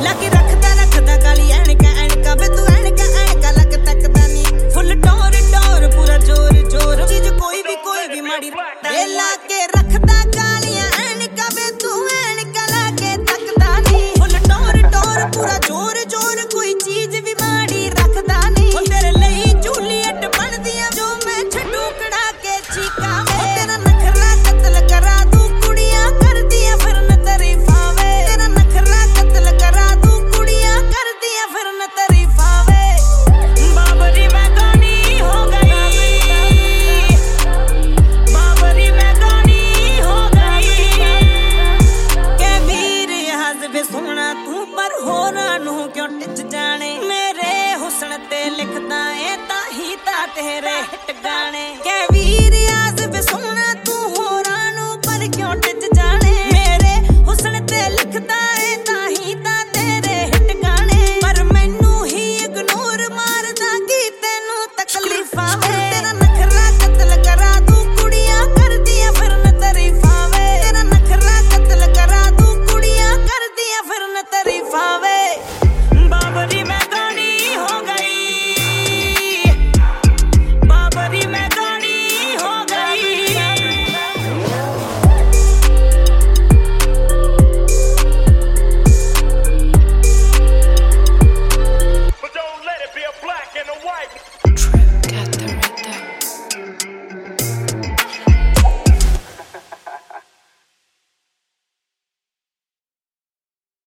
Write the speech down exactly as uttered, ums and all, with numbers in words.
लाके रखदा रखदा काली ऐनका ऐनका वे तू ऐनका ऐनका लग तकदा नी फुल टोर टोर पूरा जोर जोर चीज कोई भी कोई भी माड़ी ए लाके रखदा कालियां ऐनका वे तू ऐनका लाके तकदा नी फुल टोर टोर पूरा जोर जोर कोई चीज भी माड़ी रखदा नी ओ तेरे ਲਈ जूलियट बनदियां जो मैं छड्डू कड़ा के चीका वे तेरा नखरा कत्ल करा दूं कुड़ियां करदियां फिरन तारीफां वे तेरा नखरा कत्ल करा दूं कुड़ियां करदियां फिरन तारीफां वे बाबरी मैं गानी हो गई बाबरी मैं गानी हो गई के वीर हज़ब सोना तू पर होरां नूं क्यों टिच जाने मेरे हुस्न ते लिखदा ए ताही ता तेरे हिट गाने के